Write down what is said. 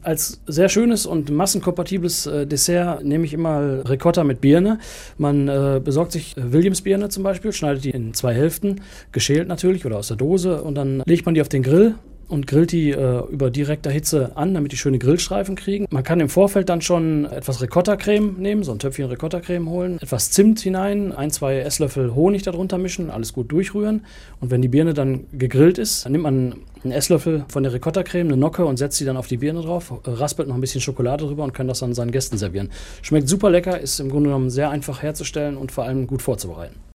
Als sehr schönes und massenkompatibles Dessert nehme ich immer Ricotta mit Birne. Man besorgt sich Williams-Birne zum Beispiel, schneidet die in 2 Hälften, geschält natürlich oder aus der Dose, und dann legt man die auf den Grill und grillt die über direkter Hitze an, damit die schöne Grillstreifen kriegen. Man kann im Vorfeld dann schon etwas Ricotta-Creme nehmen, so ein Töpfchen Ricotta-Creme holen, etwas Zimt hinein, 1-2 Esslöffel Honig darunter mischen, alles gut durchrühren. Und wenn die Birne dann gegrillt ist, dann nimmt man einen Esslöffel von der Ricotta-Creme, eine Nocke, und setzt sie dann auf die Birne drauf, raspelt noch ein bisschen Schokolade drüber und kann das dann seinen Gästen servieren. Schmeckt super lecker, ist im Grunde genommen sehr einfach herzustellen und vor allem gut vorzubereiten.